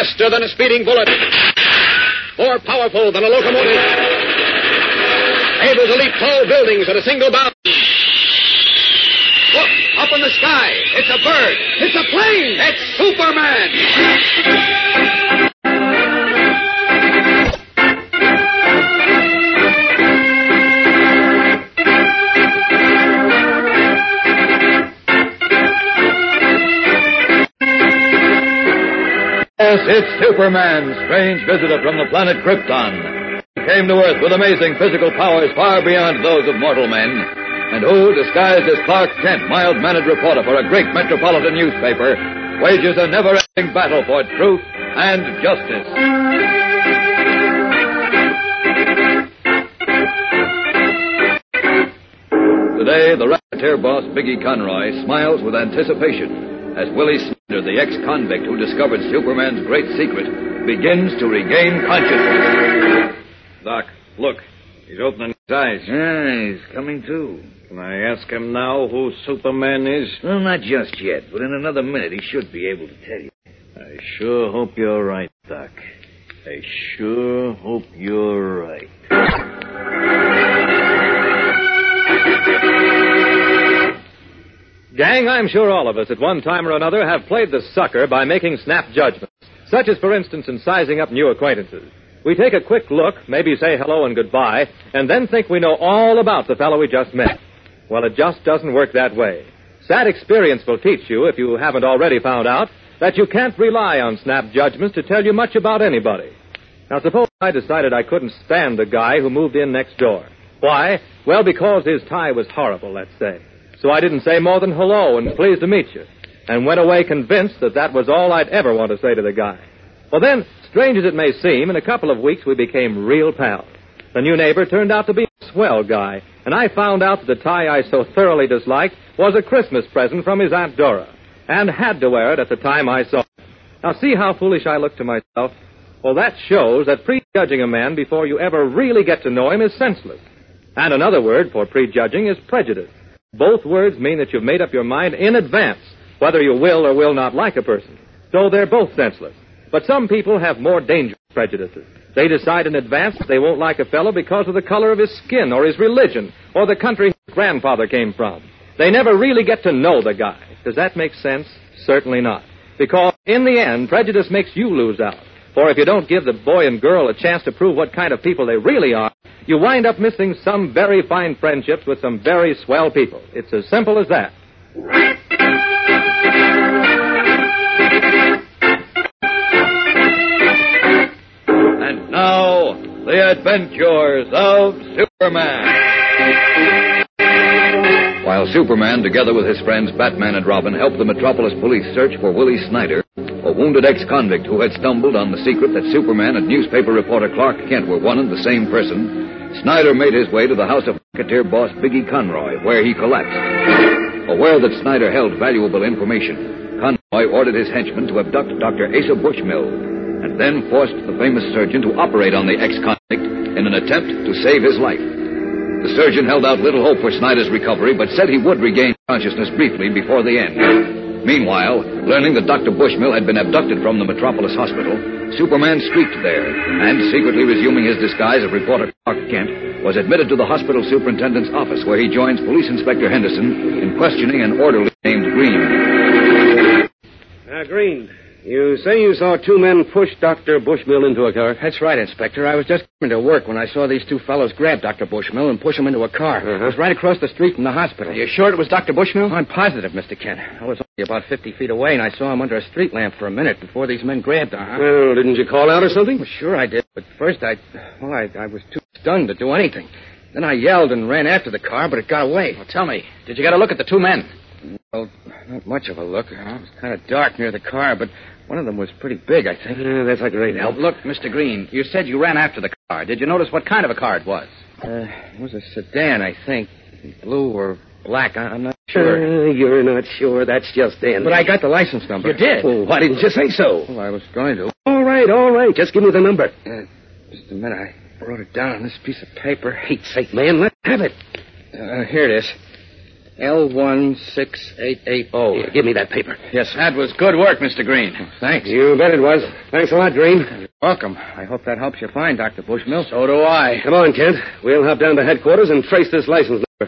Faster than a speeding bullet. More powerful than a locomotive. Able to leap tall buildings at a single bound. Look, up in the sky. It's a bird. It's a plane. It's Superman. Yes, it's Superman, strange visitor from the planet Krypton. He came to Earth with amazing physical powers far beyond those of mortal men, and who, disguised as Clark Kent, mild-mannered reporter for a great metropolitan newspaper, wages a never-ending battle for truth and justice. Today, the racketeer boss, Biggie Conroy, smiles with anticipation as Willie Snyder, the ex-convict who discovered Superman's great secret, begins to regain consciousness. Doc, look. He's opening his eyes. Yeah, he's coming to. Can I ask him now who Superman is? Well, not just yet, but in another minute he should be able to tell you. I sure hope you're right, Doc. I sure hope you're right. Gang, I'm sure all of us at one time or another have played the sucker by making snap judgments, such as, for instance, in sizing up new acquaintances. We take a quick look, maybe say hello and goodbye, and then think we know all about the fellow we just met. Well, it just doesn't work that way. Sad experience will teach you, if you haven't already found out, that you can't rely on snap judgments to tell you much about anybody. Now, suppose I decided I couldn't stand the guy who moved in next door. Why? Well, because his tie was horrible, let's say. So I didn't say more than hello and pleased to meet you, and went away convinced that that was all I'd ever want to say to the guy. Well, then, strange as it may seem, in a couple of weeks we became real pals. The new neighbor turned out to be a swell guy, and I found out that the tie I so thoroughly disliked was a Christmas present from his Aunt Dora, and had to wear it at the time I saw it. Now, see how foolish I look to myself? Well, that shows that prejudging a man before you ever really get to know him is senseless. And another word for prejudging is prejudice. Both words mean that you've made up your mind in advance whether you will or will not like a person. So they're both senseless. But some people have more dangerous prejudices. They decide in advance that they won't like a fellow because of the color of his skin or his religion or the country his grandfather came from. They never really get to know the guy. Does that make sense? Certainly not. Because in the end, prejudice makes you lose out. For if you don't give the boy and girl a chance to prove what kind of people they really are, you wind up missing some very fine friendships with some very swell people. It's as simple as that. And now, the adventures of Superman. While Superman, together with his friends Batman and Robin, helped the Metropolis police search for Willie Snyder, a wounded ex-convict who had stumbled on the secret that Superman and newspaper reporter Clark Kent were one and the same person, Snyder made his way to the house of racketeer boss Biggie Conroy, where he collapsed. Aware that Snyder held valuable information, Conroy ordered his henchmen to abduct Dr. Asa Bushmill, and then forced the famous surgeon to operate on the ex-convict in an attempt to save his life. The surgeon held out little hope for Snyder's recovery, but said he would regain consciousness briefly before the end. Meanwhile, learning that Dr. Bushmill had been abducted from the Metropolis Hospital, Superman streaked there, and secretly resuming his disguise of reporter Clark Kent, was admitted to the hospital superintendent's office, where he joins Police Inspector Henderson in questioning an orderly named Green. Green, you say you saw two men push Dr. Bushmill into a car? That's right, Inspector. I was just coming to work when I saw these two fellows grab Dr. Bushmill and push him into a car. It was right across the street from the hospital. Are you sure it was Dr. Bushmill? I'm positive, Mr. Kent. I was only about 50 feet away, and I saw him under a street lamp for a minute before these men grabbed him. Well, didn't you call out or something? Well, sure I did, but first I was too stunned to do anything. Then I yelled and ran after the car, but it got away. Well, tell me, did you get a look at the two men? Well, not much of a look. It was kind of dark near the car, but one of them was pretty big, I think. That's a great help. Look, Mr. Green, you said you ran after the car. Did you notice what kind of a car it was? It was a sedan, I think. Blue or black, I'm not sure. You're not sure. That's just in. But I got the license number. You did? Well, why didn't you say so? Well, I was going to. All right. Just give me the number. Just a minute. I wrote it down on this piece of paper. Pete's sake, man, let's have it. Here it is. L16880. Here, give me that paper. Yes, sir. That was good work, Mr. Green. Thanks. You bet it was. Thanks a lot, Green. Welcome. I hope that helps you find Dr. Bushmill. So do I. Come on, Kent. We'll hop down to headquarters and trace this license number.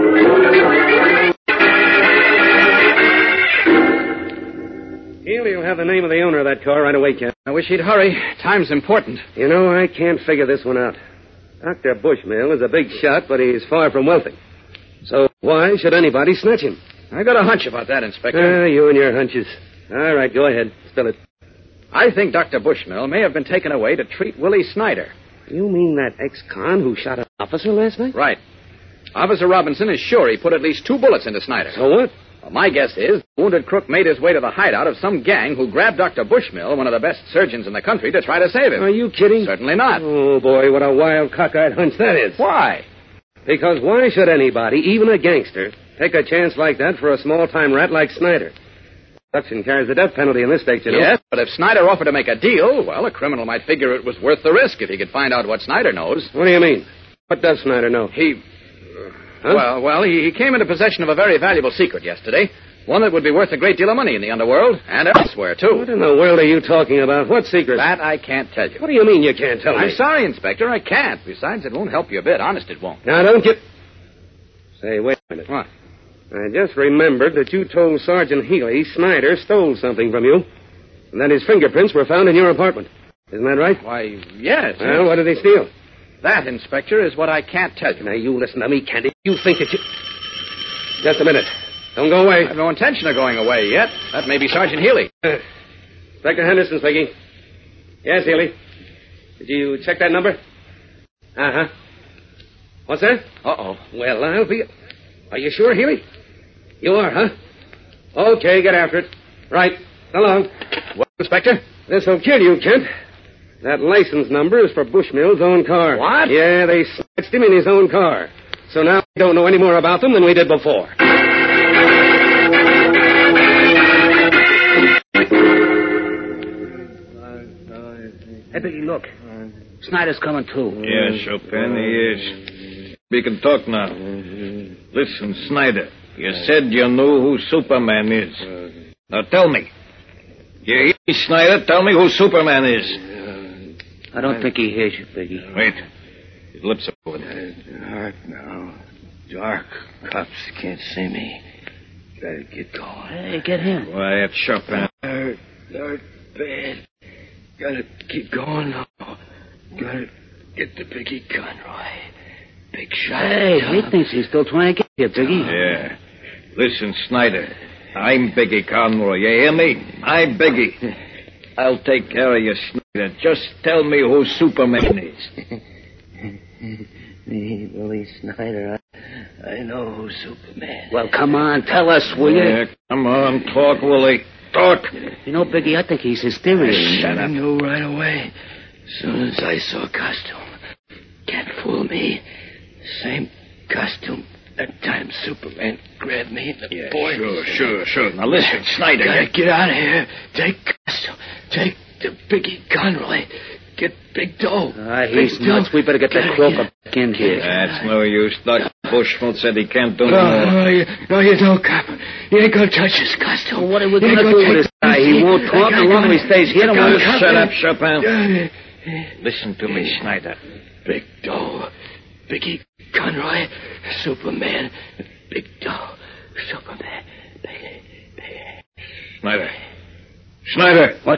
He'll have the name of the owner of that car right away, Kent. I wish he'd hurry. Time's important. You know, I can't figure this one out. Dr. Bushmill is a big shot, but he's far from wealthy. So why should anybody snatch him? I got a hunch about that, Inspector. You and your hunches. All right, go ahead. Spill it. I think Dr. Bushmill may have been taken away to treat Willie Snyder. You mean that ex-con who shot an officer last night? Right. Officer Robinson is sure he put at least 2 bullets into Snyder. So what? Well, my guess is the wounded crook made his way to the hideout of some gang who grabbed Dr. Bushmill, one of the best surgeons in the country, to try to save him. Are you kidding? Certainly not. Oh, boy, what a wild, cockeyed hunch that is. Why? Because why should anybody, even a gangster, take a chance like that for a small-time rat like Snyder? Production carries the death penalty in this state, you know. Yes, but if Snyder offered to make a deal, well, a criminal might figure it was worth the risk if he could find out what Snyder knows. What do you mean? What does Snyder know? Huh? Well, he came into possession of a very valuable secret yesterday. One that would be worth a great deal of money in the underworld, and elsewhere, too. What in the world are you talking about? What secret? That I can't tell you. What do you mean you can't tell me? I'm sorry, Inspector, I can't. Besides, it won't help you a bit. Honest, it won't. Now, don't you... Say, wait a minute. What? I just remembered that you told Sergeant Healy Snyder stole something from you, and that his fingerprints were found in your apartment. Isn't that right? Why, yes. Well, what did he steal? That, Inspector, is what I can't tell you. Now, you listen to me, Candy. You think that you... Just a minute. Don't go away. I have no intention of going away yet. That may be Sergeant Healy. Inspector Henderson speaking. Yes, Healy. Did you check that number? Uh-huh. What's that? Uh-oh. Well, I'll be... Are you sure, Healy? You are, huh? Okay, get after it. Right. So long. What, Inspector? This'll kill you, Kent. That license number is for Bushmill's own car. What? Yeah, they snatched him in his own car. So now we don't know any more about them than we did before. Hey, Biggie, look. Snyder's coming, too. Yeah, Chopin, he is. We can talk now. Listen, Snyder, you said you knew who Superman is. Now tell me. You hear me, Snyder? Tell me who Superman is. I don't think he hears you, Biggie. Wait. His lips are moving. Dark now. Dark. Cops can't see me. Gotta get going. Hey, get him. Quiet, Chopin. Dark, bad. Gotta keep going now. Gotta get the Biggie Conroy. Big shot. Hey, he thinks he's still trying to get you, Biggie. Yeah. Listen, Snyder. I'm Biggie Conroy. You hear me? I'm Biggie. I'll take care of you, Snyder. Just tell me who Superman is. Me, Willie Snyder. I know who Superman is. Well, come on, tell us, will you? Yeah, come on, talk, Willie. Talk. You know, Biggie, I think he's hysterical. Shut up. I knew right away. As soon as I saw costume. Can't fool me. Same costume that time Superman grabbed me. The boy. Sure. Now listen, Snyder. Gotta get out of here. Take costume. Take the Biggie Conroy. Get Big Doe. He's nuts. We better get that croaker back in here. That's no use. Dr. Bushmill said he can't do no more. No, you don't, Cop. You ain't gonna touch his costume. Well, what are we gonna do with this guy? He won't talk. The longer he stays here, the more... Shut up, Chopin. Listen to me, Snyder. Big Doe. Biggie Conroy. Superman. Big Doe. Superman. Snyder. What?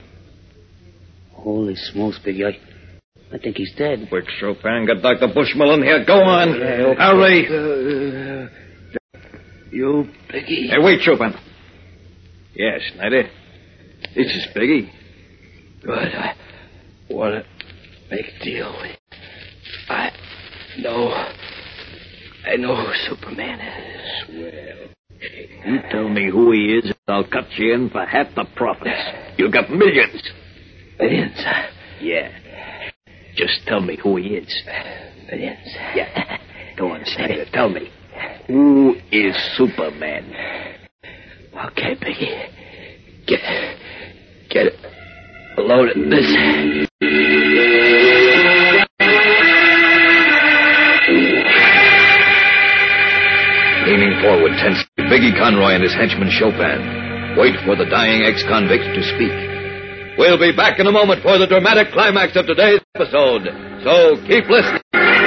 Holy smokes, Biggie. I think he's dead. Quick, Chopin. Get Dr. Bushmill in here. Go on. Okay. Hurry. You, Biggie. Hey, wait, Chopin. Yes, Snyder. This is Biggie. Good. I want to make a deal with you. I know who Superman is. Well, you tell me who he is, and I'll cut you in for half the profits. You got millions. Millions? Yeah. Just tell me who he is. Millions? Yeah. Go on, Snyder. Tell me. Who is Superman? Okay, Biggie. Get a load of this. Leaning forward, Biggie Conroy and his henchman Chopin wait for the dying ex-convict to speak. We'll be back in a moment for the dramatic climax of today's episode, so keep listening.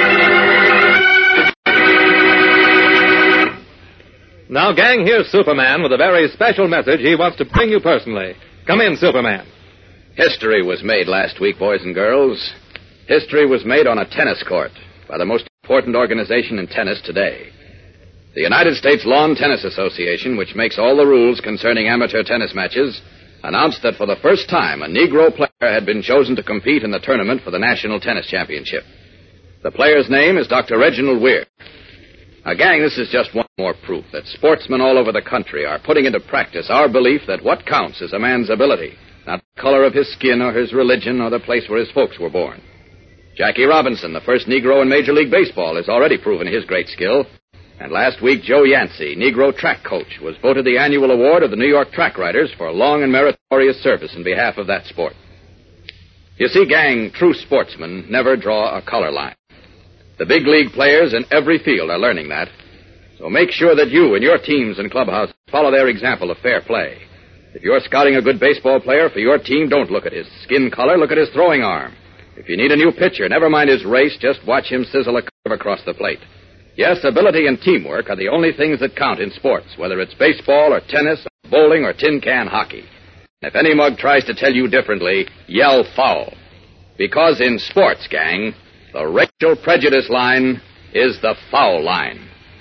Now, gang, here's Superman with a very special message he wants to bring you personally. Come in, Superman. History was made last week, boys and girls. History was made on a tennis court by the most important organization in tennis today. The United States Lawn Tennis Association, which makes all the rules concerning amateur tennis matches, announced that for the first time a Negro player had been chosen to compete in the tournament for the National Tennis Championship. The player's name is Dr. Reginald Weir. Now, gang, this is just one more proof that sportsmen all over the country are putting into practice our belief that what counts is a man's ability, not the color of his skin or his religion or the place where his folks were born. Jackie Robinson, the first Negro in Major League Baseball, has already proven his great skill. And last week, Joe Yancey, Negro track coach, was voted the annual award of the New York Track Writers for long and meritorious service in behalf of that sport. You see, gang, true sportsmen never draw a color line. The big league players in every field are learning that. So make sure that you and your teams and clubhouses follow their example of fair play. If you're scouting a good baseball player for your team, don't look at his skin color, look at his throwing arm. If you need a new pitcher, never mind his race, just watch him sizzle a curve across the plate. Yes, ability and teamwork are the only things that count in sports, whether it's baseball or tennis, or bowling or tin can hockey. If any mug tries to tell you differently, yell foul. Because in sports, gang, the racial prejudice line is the foul line.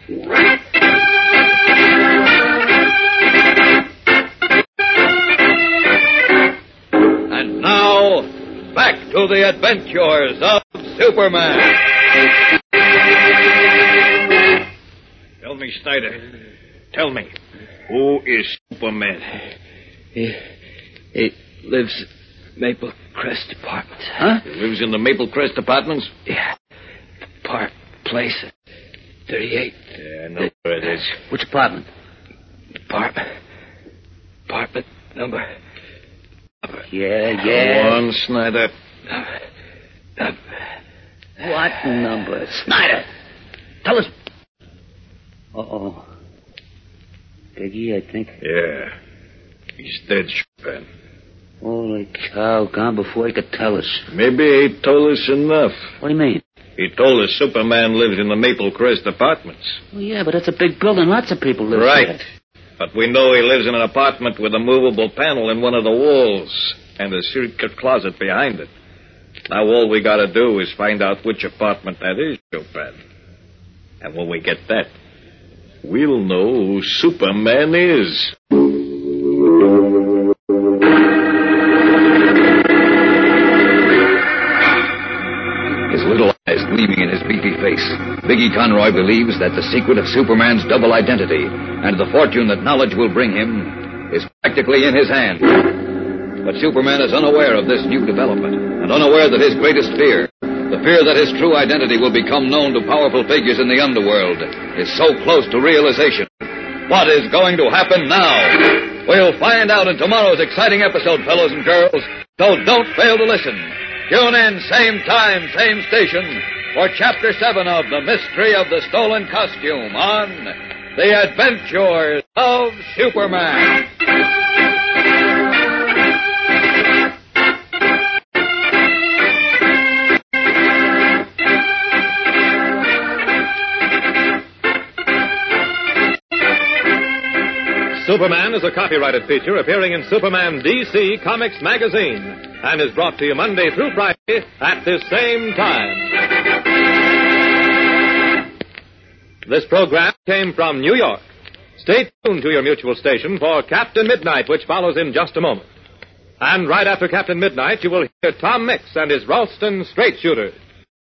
And now, back to the adventures of Superman. Tell me, Snyder. Tell me, who is Superman? He lives in Maple Crest Apartments. Huh? He lives in the Maple Crest Apartments? Yeah. Park Place, 38. Yeah, I know where it is. Which apartment? Apartment number. Yeah. Go on, Snyder. What number? Snyder! Tell us. Uh-oh. Biggie, I think. Yeah. He's dead, Chopin. Holy cow, gone before he could tell us. Maybe he told us enough. What do you mean? He told us Superman lives in the Maple Crest Apartments. Well, yeah, but it's a big building. Lots of people live right. there. But we know he lives in an apartment with a movable panel in one of the walls and a secret closet behind it. Now all we gotta do is find out which apartment that is, Chopin. And when we get that, we'll know who Superman is. His little eyes gleaming in his beefy face, Biggie Conroy believes that the secret of Superman's double identity and the fortune that knowledge will bring him is practically in his hand. But Superman is unaware of this new development and unaware that his greatest fear, the fear that his true identity will become known to powerful figures in the underworld, is so close to realization. What is going to happen now? We'll find out in tomorrow's exciting episode, fellows and girls, so don't fail to listen. Tune in, same time, same station, for Chapter 7 of The Mystery of the Stolen Costume on The Adventures of Superman. Superman is a copyrighted feature appearing in Superman DC Comics magazine and is brought to you Monday through Friday at this same time. This program came from New York. Stay tuned to your mutual station for Captain Midnight, which follows in just a moment. And right after Captain Midnight, you will hear Tom Mix and his Ralston Straight Shooters.